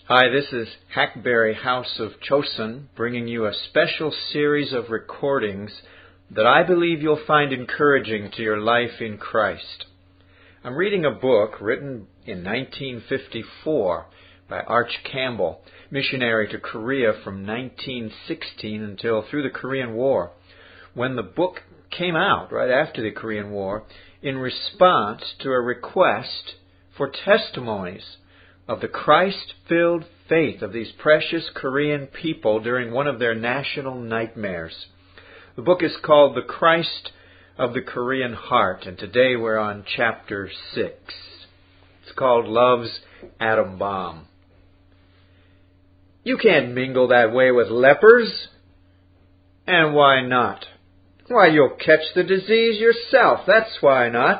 Hi, this is Hackberry House of Chosun, bringing you a special series of recordings that I believe you'll find encouraging to your life in Christ. I'm reading a book written in 1954 by Arch Campbell, missionary to Korea from 1916 until through the Korean War. When the book came out right after the Korean War, in response to a request for testimonies of the Christ-filled faith of these precious Korean people during one of their national nightmares. The book is called The Christ of the Korean Heart, and today we're on chapter 6. It's called Love's Atom Bomb. You can't mingle that way with lepers. And why not? Why, you'll catch the disease yourself, that's why not.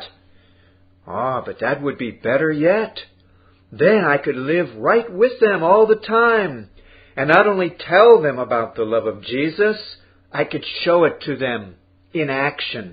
But that would be better yet. Then I could live right with them all the time, and not only tell them about the love of Jesus, I could show it to them in action.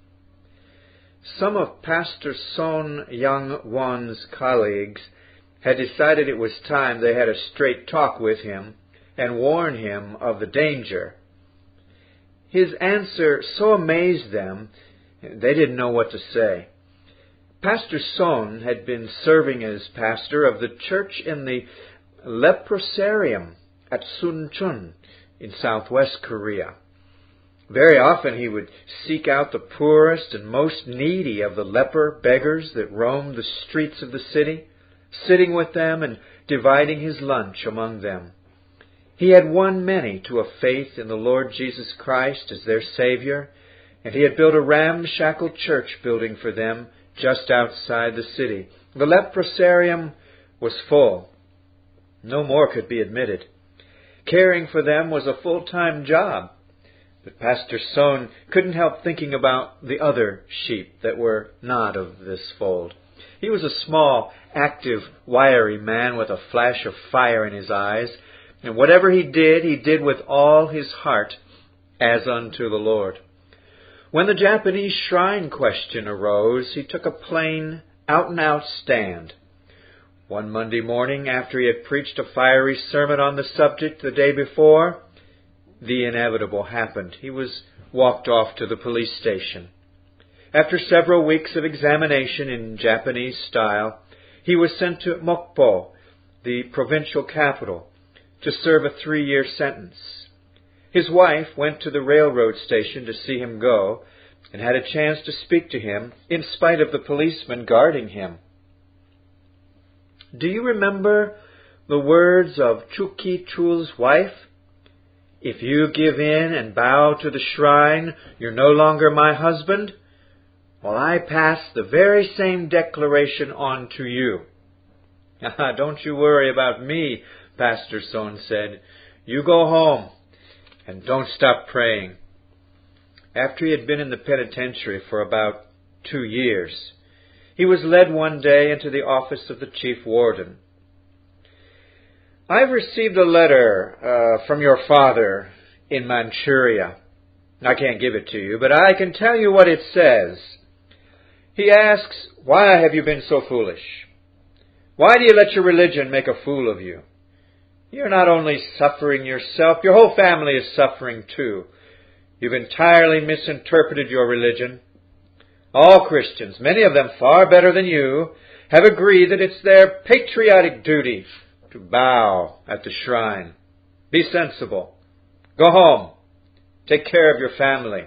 Some of Pastor Son Young-won's colleagues had decided it was time they had a straight talk with him and warn him of the danger. His answer so amazed them, they didn't know what to say. Pastor Son had been serving as pastor of the church in the leprosarium at Suncheon in southwest Korea. Very often he would seek out the poorest and most needy of the leper beggars that roamed the streets of the city, sitting with them and dividing his lunch among them. He had won many to a faith in the Lord Jesus Christ as their Savior, and he had built a ramshackle church building for them just outside the city. The leprosarium was full. No more could be admitted. Caring for them was a full-time job. But Pastor Son couldn't help thinking about the other sheep that were not of this fold. He was a small, active, wiry man with a flash of fire in his eyes, and whatever he did with all his heart, as unto the Lord. When the Japanese shrine question arose, he took a plain, out-and-out stand. One Monday morning, after he had preached a fiery sermon on the subject the day before, the inevitable happened. He was walked off to the police station. After several weeks of examination in Japanese style, he was sent to Mokpo, the provincial capital, to serve a 3-year sentence. His wife went to the railroad station to see him go and had a chance to speak to him in spite of the policeman guarding him. Do you remember the words of Chuki Chul's wife? If you give in and bow to the shrine, you're no longer my husband. Well, I pass the very same declaration on to you. Don't you worry about me, Pastor Son said. You go home. And don't stop praying. After he had been in the penitentiary for about 2 years, he was led one day into the office of the chief warden. I've received a letter from your father in Manchuria. I can't give it to you, but I can tell you what it says. He asks, why have you been so foolish? Why do you let your religion make a fool of you? You're not only suffering yourself, your whole family is suffering too. You've entirely misinterpreted your religion. All Christians, many of them far better than you, have agreed that it's their patriotic duty to bow at the shrine. Be sensible. Go home. Take care of your family.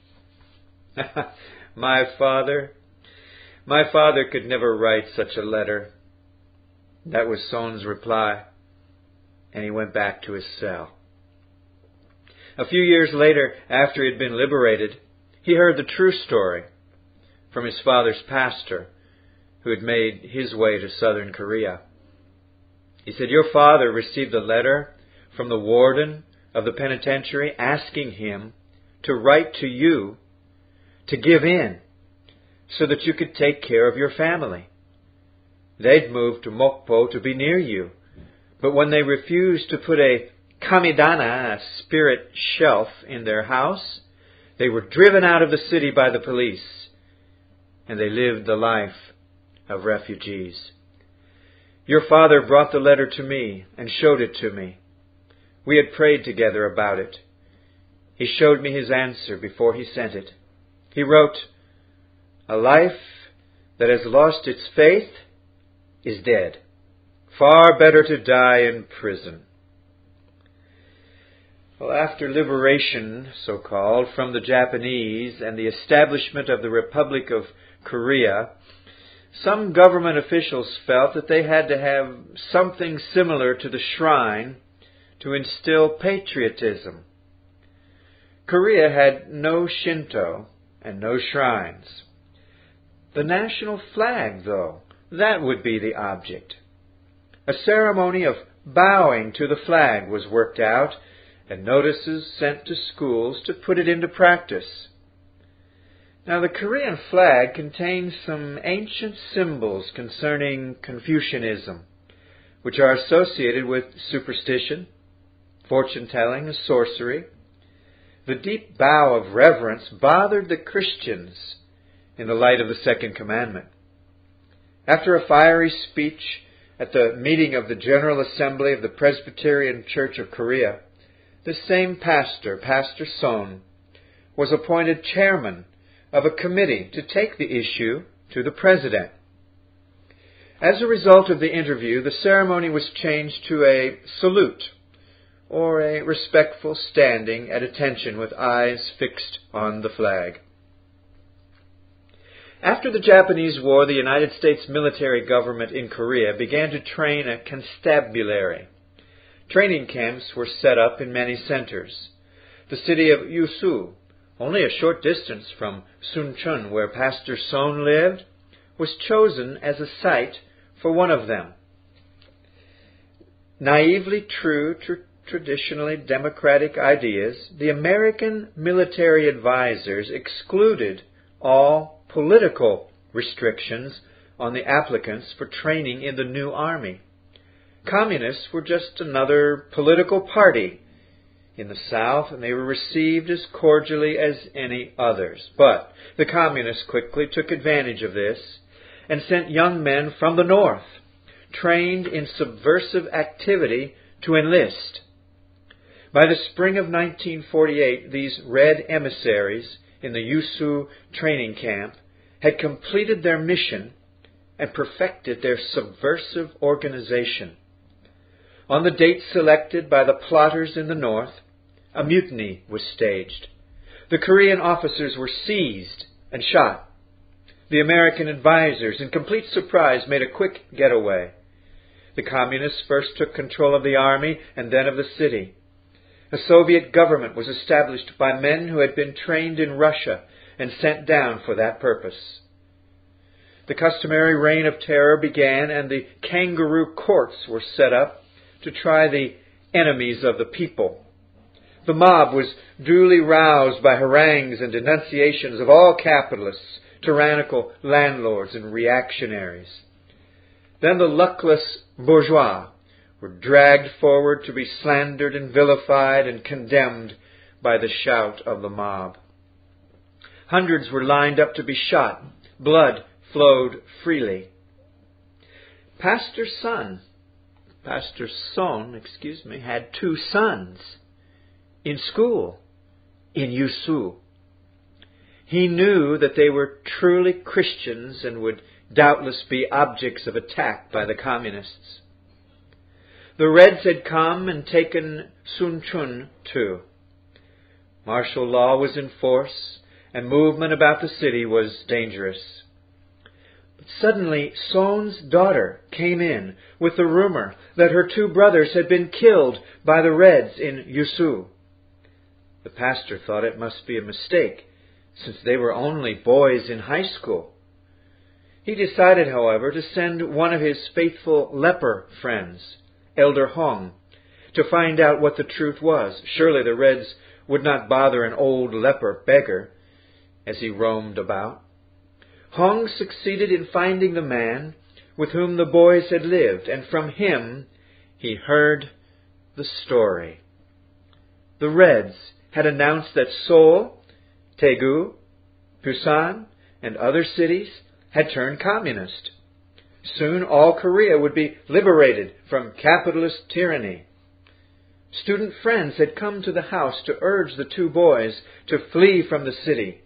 My father could never write such a letter. That was Son's reply. And he went back to his cell. A few years later, after he had been liberated, he heard the true story from his father's pastor, who had made his way to southern Korea. He said, your father received a letter from the warden of the penitentiary asking him to write to you to give in so that you could take care of your family. They'd moved to Mokpo to be near you. But when they refused to put a kamidana, a spirit shelf, in their house, they were driven out of the city by the police, and they lived the life of refugees. Your father brought the letter to me and showed it to me. We had prayed together about it. He showed me his answer before he sent it. He wrote, "A life that has lost its faith is dead. Far better to die in prison." Well, after liberation, so-called, from the Japanese and the establishment of the Republic of Korea, some government officials felt that they had to have something similar to the shrine to instill patriotism. Korea had no Shinto and no shrines. The national flag, though, that would be the object. A ceremony of bowing to the flag was worked out, and notices sent to schools to put it into practice. Now, the Korean flag contains some ancient symbols concerning Confucianism, which are associated with superstition, fortune-telling, and sorcery. The deep bow of reverence bothered the Christians in the light of the Second Commandment. After a fiery speech at the meeting of the General Assembly of the Presbyterian Church of Korea, the same pastor, Pastor Son, was appointed chairman of a committee to take the issue to the president. As a result of the interview, the ceremony was changed to a salute, or a respectful standing at attention with eyes fixed on the flag. After the Japanese War, the United States military government in Korea began to train a constabulary. Training camps were set up in many centers. The city of Yusu, only a short distance from Suncheon, where Pastor Son lived, was chosen as a site for one of them. Naively true to traditionally democratic ideas, the American military advisors excluded all political restrictions on the applicants for training in the new army. Communists were just another political party in the South, and they were received as cordially as any others. But the communists quickly took advantage of this and sent young men from the North, trained in subversive activity, to enlist. By the spring of 1948, these red emissaries in the Yusu training camp had completed their mission and perfected their subversive organization. On the date selected by the plotters in the North, a mutiny was staged. The Korean officers were seized and shot. The American advisors, in complete surprise, made a quick getaway. The Communists first took control of the army and then of the city. A Soviet government was established by men who had been trained in Russia and sent down for that purpose. The customary reign of terror began, and the kangaroo courts were set up to try the enemies of the people. The mob was duly roused by harangues and denunciations of all capitalists, tyrannical landlords, and reactionaries. Then the luckless bourgeois were dragged forward to be slandered and vilified and condemned by the shout of the mob. Hundreds were lined up to be shot. Blood flowed freely. Pastor Son, had 2 sons in school in Yusu. He knew that they were truly Christians and would doubtless be objects of attack by the communists. The Reds had come and taken Suncheon too. Martial law was in force, and movement about the city was dangerous. But suddenly, Son's daughter came in with the rumor that her 2 brothers had been killed by the Reds in Yusu. The pastor thought it must be a mistake, since they were only boys in high school. He decided, however, to send one of his faithful leper friends, Elder Hong, to find out what the truth was. Surely the Reds would not bother an old leper beggar as he roamed about. Hong succeeded in finding the man with whom the boys had lived, and from him he heard the story. The Reds had announced that Seoul, Daegu, Busan, and other cities had turned communist. Soon all Korea would be liberated from capitalist tyranny. Student friends had come to the house to urge the two boys to flee from the city.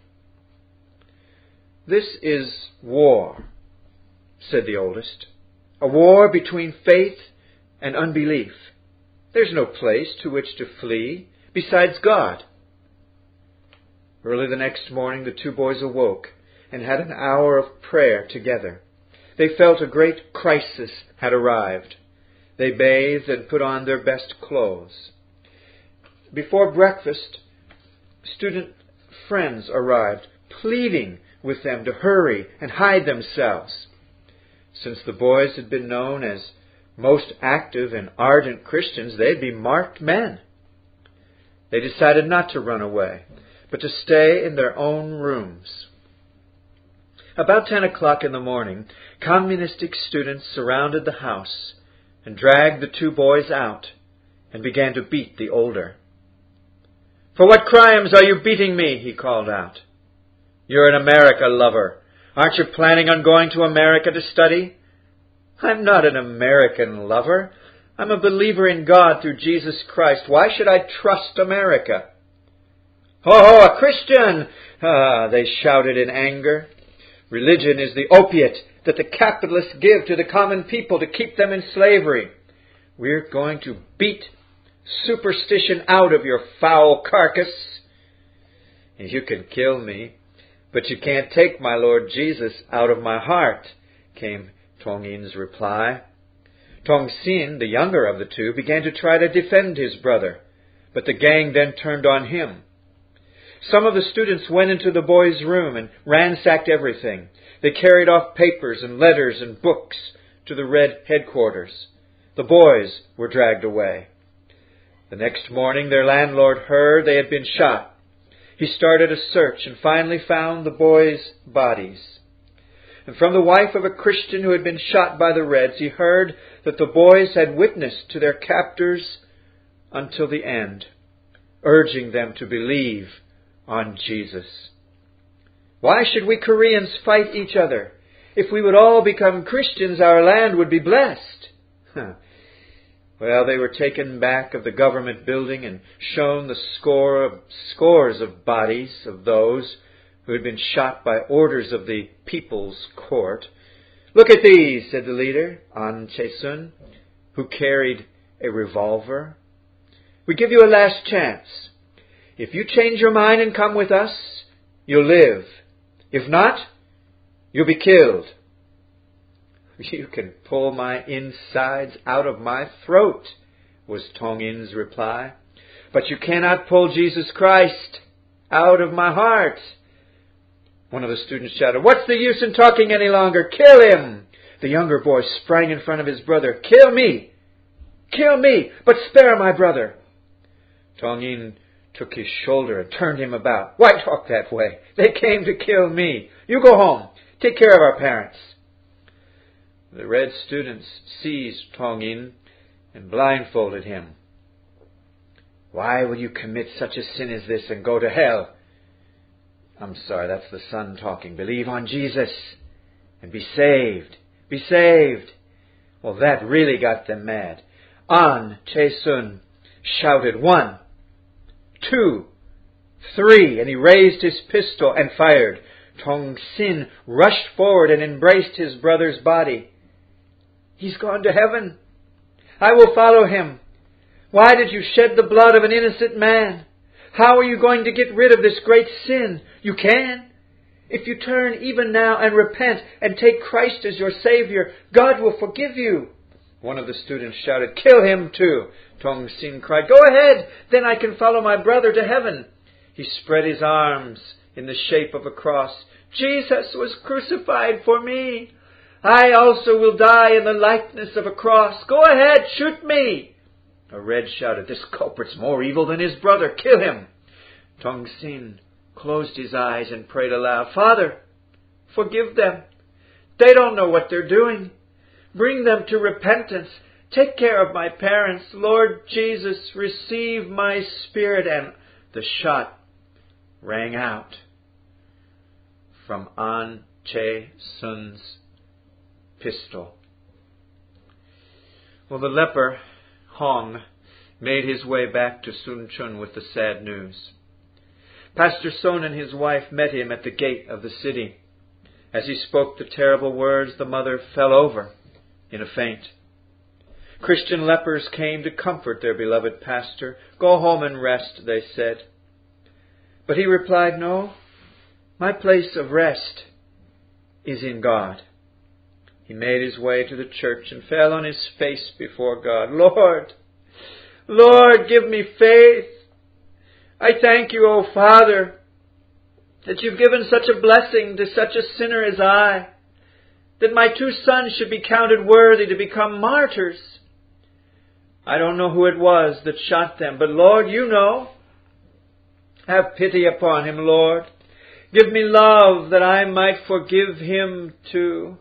"This is war," said the oldest. "A war between faith and unbelief. There's no place to which to flee besides God." Early the next morning the two boys awoke and had an hour of prayer together. They felt a great crisis had arrived. They bathed and put on their best clothes. Before breakfast, student friends arrived, pleading with them to hurry and hide themselves. Since the boys had been known as most active and ardent Christians, they'd be marked men. They decided not to run away, but to stay in their own rooms. About 10 o'clock in the morning, communistic students surrounded the house and dragged the two boys out and began to beat the older. "For what crimes are you beating me?" he called out. "You're an America lover. Aren't you planning on going to America to study?" "I'm not an American lover. I'm a believer in God through Jesus Christ. Why should I trust America?" "Oh, a Christian!" They shouted in anger. "Religion is the opiate that the capitalists give to the common people to keep them in slavery. We're going to beat superstition out of your foul carcass." "You can kill me, but you can't take my Lord Jesus out of my heart," came Tong In's reply. Tong Sin, the younger of the two, began to try to defend his brother, but the gang then turned on him. Some of the students went into the boys' room and ransacked everything. They carried off papers and letters and books to the Red headquarters. The boys were dragged away. The next morning their landlord heard they had been shot. He started a search and finally found the boys' bodies. And from the wife of a Christian who had been shot by the Reds, he heard that the boys had witnessed to their captors until the end, urging them to believe on Jesus. "Why should we Koreans fight each other? If we would all become Christians, our land would be blessed." Well, they were taken back of the government building and shown the scores of bodies of those who had been shot by orders of the People's Court. "Look at these," said the leader, An Chae-sun, who carried a revolver. "We give you a last chance. If you change your mind and come with us, you'll live. If not, you'll be killed." "You can pull my insides out of my throat," was Tong In's reply. "But you cannot pull Jesus Christ out of my heart." One of the students shouted, "What's the use in talking any longer? Kill him!" The younger boy sprang in front of his brother. "Kill me! Kill me! But spare my brother!" Tong In took his shoulder and turned him about. "Why talk that way? They came to kill me. You go home. Take care of our parents." The Red students seized Tong In and blindfolded him. "Why will you commit such a sin as this and go to hell?" "I'm sorry, that's the son talking. Believe on Jesus and be saved. Be saved." Well, that really got them mad. An Chae-sun shouted, "1, 2, 3, and he raised his pistol and fired. Tong Sin rushed forward and embraced his brother's body. "He's gone to heaven. I will follow him. Why did you shed the blood of an innocent man? How are you going to get rid of this great sin? You can. If you turn even now and repent and take Christ as your Savior, God will forgive you." One of the students shouted, "Kill him too." Tong Sin cried, "Go ahead, then I can follow my brother to heaven." He spread his arms in the shape of a cross. "Jesus was crucified for me. I also will die in the likeness of a cross. Go ahead, shoot me." A Red shouted, "This culprit's more evil than his brother. Kill him." Tong Sin closed his eyes and prayed aloud, "Father, forgive them. They don't know what they're doing. Bring them to repentance. Take care of my parents. Lord Jesus, receive my spirit." And the shot rang out from An Chae-sun's pistol. Well, the leper, Hong, made his way back to Sun Chun with the sad news. Pastor Son and his wife met him at the gate of the city. As he spoke the terrible words, the mother fell over in a faint. Christian lepers came to comfort their beloved pastor. "Go home and rest," they said. But he replied, "No, my place of rest is in God." He made his way to the church and fell on his face before God. "Lord, Lord, give me faith. I thank you, O Father, that you've given such a blessing to such a sinner as I, that my 2 sons should be counted worthy to become martyrs. I don't know who it was that shot them, but Lord, you know. Have pity upon him, Lord. Give me love that I might forgive him too."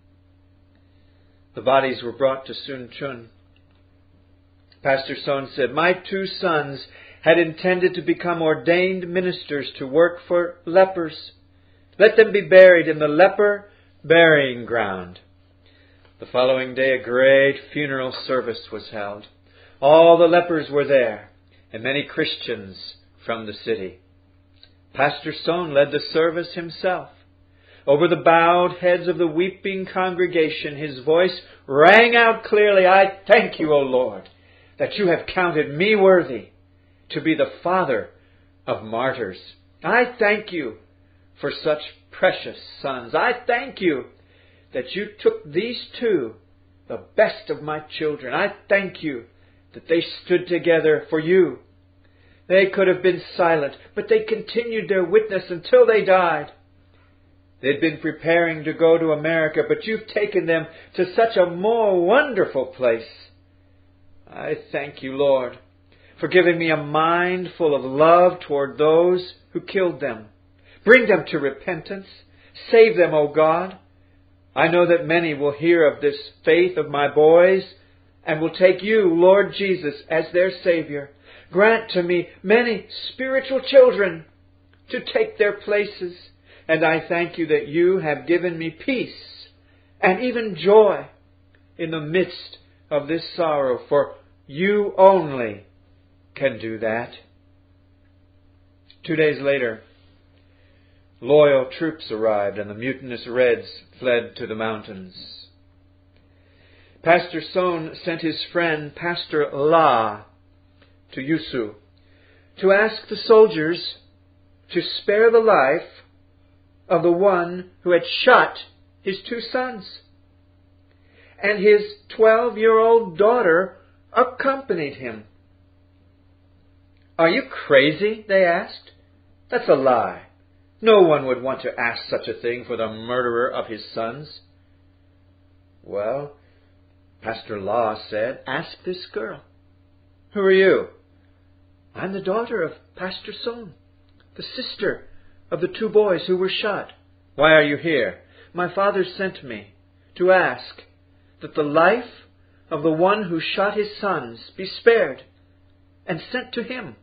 The bodies were brought to Sun Chun. Pastor Son said, "My 2 sons had intended to become ordained ministers to work for lepers. Let them be buried in the leper burying ground." The following day a great funeral service was held. All the lepers were there, and many Christians from the city. Pastor Son led the service himself. Over the bowed heads of the weeping congregation, his voice rang out clearly, "I thank you, O Lord, that you have counted me worthy to be the father of martyrs. I thank you for such precious sons. I thank you that you took these 2, the best of my children. I thank you that they stood together for you. They could have been silent, but they continued their witness until they died. They'd been preparing to go to America, but you've taken them to such a more wonderful place. I thank you, Lord, for giving me a mind full of love toward those who killed them. Bring them to repentance. Save them, O God. I know that many will hear of this faith of my boys and will take you, Lord Jesus, as their Savior. Grant to me many spiritual children to take their places. And I thank you that you have given me peace and even joy in the midst of this sorrow, for you only can do that." 2 days later, loyal troops arrived and the mutinous Reds fled to the mountains. Pastor Son sent his friend Pastor La to Yusu to ask the soldiers to spare the life of the one who had shot his 2 sons. And his 12-year-old daughter accompanied him. "Are you crazy?" they asked. "That's a lie. No one would want to ask such a thing for the murderer of his sons." "Well," Pastor Law said, "ask this girl." "Who are you?" "I'm the daughter of Pastor Son, the sister of the 2 boys who were shot." "Why are you here?" "My father sent me to ask that the life of the one who shot his sons be spared and sent to him."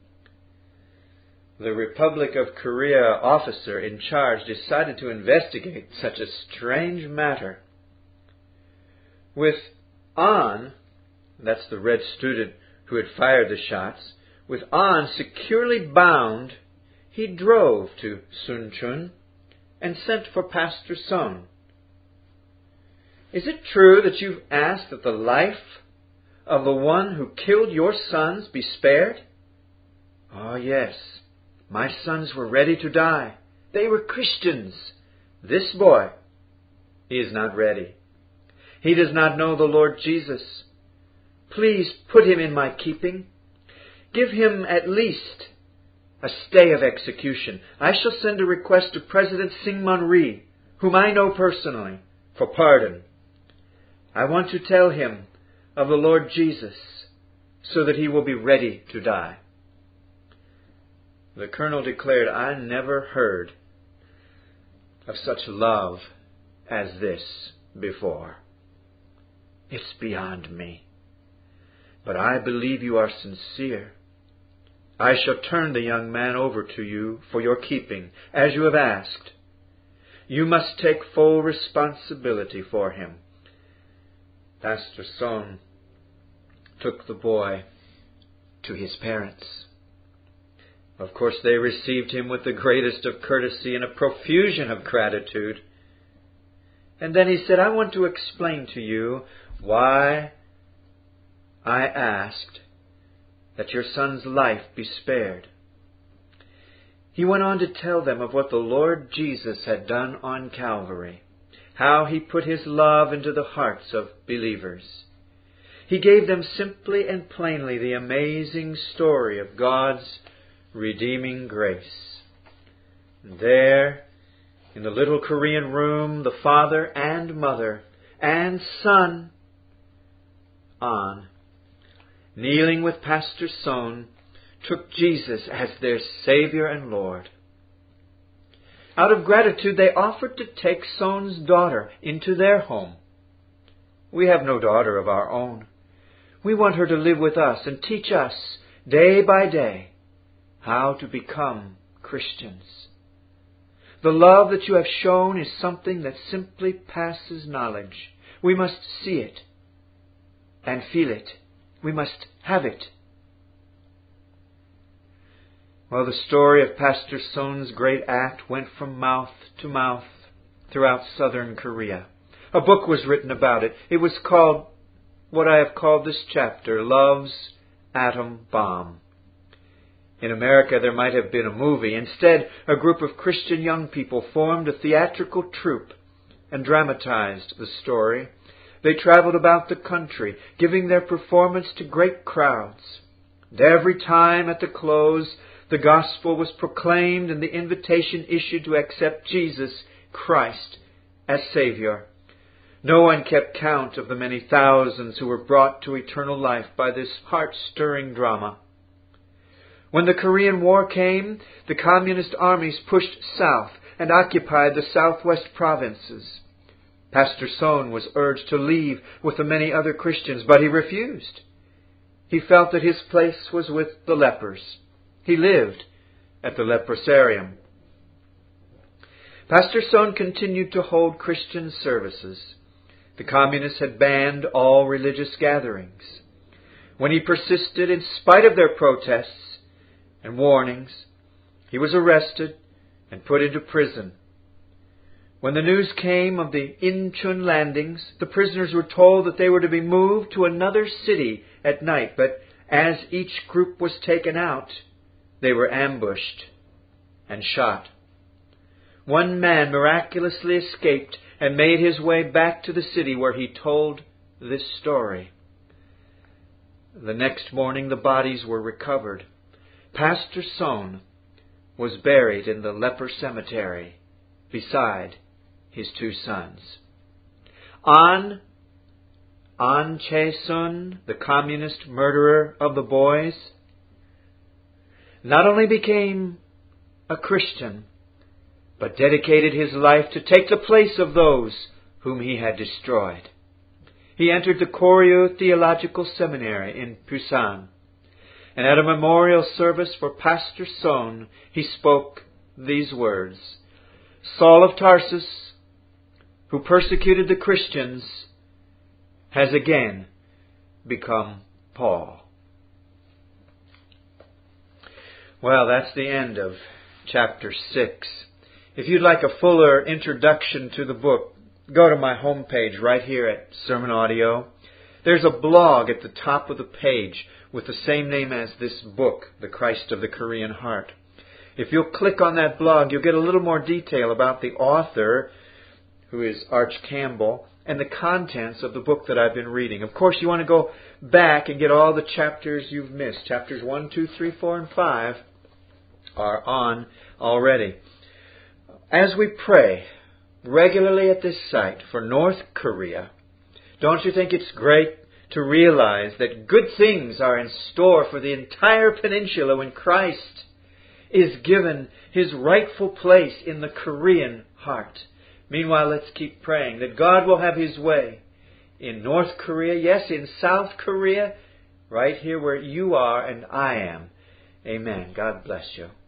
The Republic of Korea officer in charge decided to investigate such a strange matter. With An, that's the Red student who had fired the shots, with An securely bound, he drove to Sun Chun and sent for Pastor Son. "Is it true that you've asked that the life of the one who killed your sons be spared?" "Oh, yes. My sons were ready to die. They were Christians. This boy, he is not ready. He does not know the Lord Jesus. Please put him in my keeping. Give him at least a stay of execution. I shall send a request to President Syngman Rhee, whom I know personally, for pardon. I want to tell him of the Lord Jesus so that he will be ready to die." The colonel declared, "I never heard of such love as this before. It's beyond me. But I believe you are sincere. I shall turn the young man over to you for your keeping, as you have asked. You must take full responsibility for him. Pastor Sohn took the boy to his parents. Of course, they received him with the greatest of courtesy and a profusion of gratitude. And then he said, I want to explain to you why I asked that your son's life be spared. He went on to tell them of what the Lord Jesus had done on Calvary, how He put His love into the hearts of believers. He gave them simply and plainly the amazing story of God's redeeming grace. And there, in the little Korean room, the father and mother and son, An, kneeling with Pastor Sohn, took Jesus as their Savior and Lord. Out of gratitude, they offered to take Sohn's daughter into their home. We have no daughter of our own. We want her to live with us and teach us, day by day, how to become Christians. The love that you have shown is something that simply passes knowledge. We must see it and feel it. We must have it. Well, the story of Pastor Sohn's great act went from mouth to mouth throughout southern Korea. A book was written about it. It was called, what I have called this chapter, Love's Atom Bomb. In America, there might have been a movie. Instead, a group of Christian young people formed a theatrical troupe and dramatized the story. They traveled about the country, giving their performance to great crowds. And every time at the close, the gospel was proclaimed and the invitation issued to accept Jesus Christ as Savior. No one kept count of the many thousands who were brought to eternal life by this heart-stirring drama. When the Korean War came, the communist armies pushed south and occupied the southwest provinces. Pastor Sohn was urged to leave with the many other Christians, but he refused. He felt that his place was with the lepers. He lived at the leprosarium. Pastor Sohn continued to hold Christian services. The communists had banned all religious gatherings. When he persisted in spite of their protests and warnings, he was arrested and put into prison. When the news came of the Incheon landings, the prisoners were told that they were to be moved to another city at night, but as each group was taken out, they were ambushed and shot. One man miraculously escaped and made his way back to the city where he told this story. The next morning the bodies were recovered. Pastor Sohn was buried in the leper cemetery beside his two sons. An Chae-sun, the communist murderer of the boys, not only became a Christian, but dedicated his life to take the place of those whom he had destroyed. He entered the Koryo Theological Seminary in Busan, and at a memorial service for Pastor Sohn, he spoke these words, Saul of Tarsus, who persecuted the Christians, has again become Paul. Well, that's the end of chapter 6. If you'd like a fuller introduction to the book, go to my homepage right here at Sermon Audio. There's a blog at the top of the page with the same name as this book, The Christ of the Korean Heart. If you'll click on that blog, you'll get a little more detail about the author, who is Arch Campbell, and the contents of the book that I've been reading. Of course, you want to go back and get all the chapters you've missed. Chapters 1, 2, 3, 4, and 5 are on already. As we pray regularly at this site for North Korea, don't you think it's great to realize that good things are in store for the entire peninsula when Christ is given His rightful place in the Korean heart? Meanwhile, let's keep praying that God will have His way in North Korea, yes, in South Korea, right here where you are and I am. Amen. God bless you.